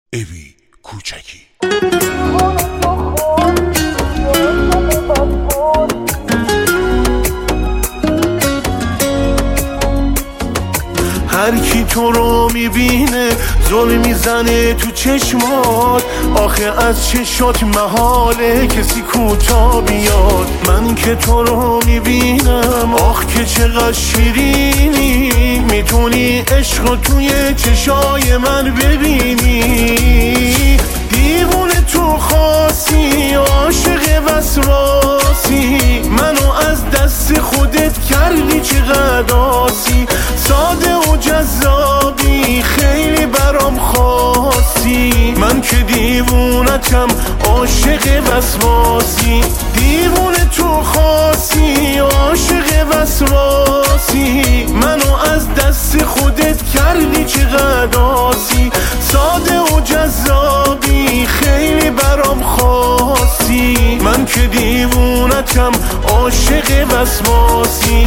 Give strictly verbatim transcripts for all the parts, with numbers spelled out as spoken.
ابی کوچکی. هر کی تو رو میبینه ظلم میزنه تو چشمات، آخه از چشات محاله کسی کوتا بیاد. من که تو رو میبینم آخ که چقدر شیرینی، میتونی عشق توی چشای من ببینی. دیوونه تو خاصی، عاشق وسواسی، منو از دست خودت کردی چقدر آسی. ساده و جذابی، خیلی برام خاصی، من که دیوونتم عاشق وسواسی. دیوونه تو خاصی، عاشق وسواسی، منو از دست خودت کردی چقدر آسی. ساده و جذابی، خیلی برام خاصی، من که دیوونتم عاشق وسواسی.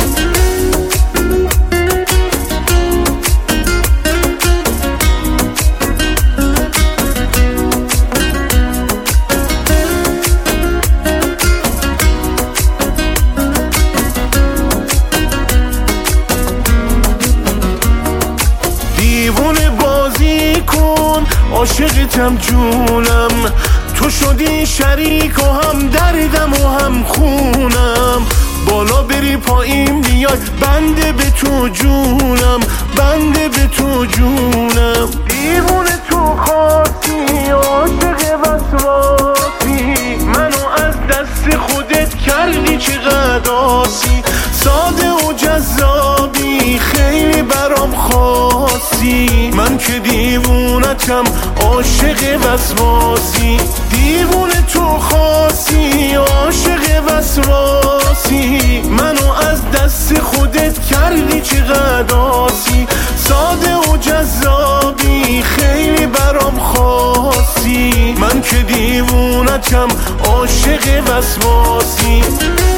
دیوونه بازی کن، عاشقتم جونم، تو شدی شریک و هم دردم و هم خونم. بالا بری پایین بیای، بنده به تو جونم، بنده به تو جونم. دیوونه تو خاصی، عاشق وسواسی، منو از دست خودت کردی چقدر آسی. ساده و جذابی، خیلی برام خاصی، من که دیوونتم عاشق وسواسی. دیوونه تو خاصی، عاشق وسواسی، منو از دست خودت کردی چقدر آسی. ساده و جذابی، خیلی برام خاصی، من که دیوونتم عاشق وسواسی.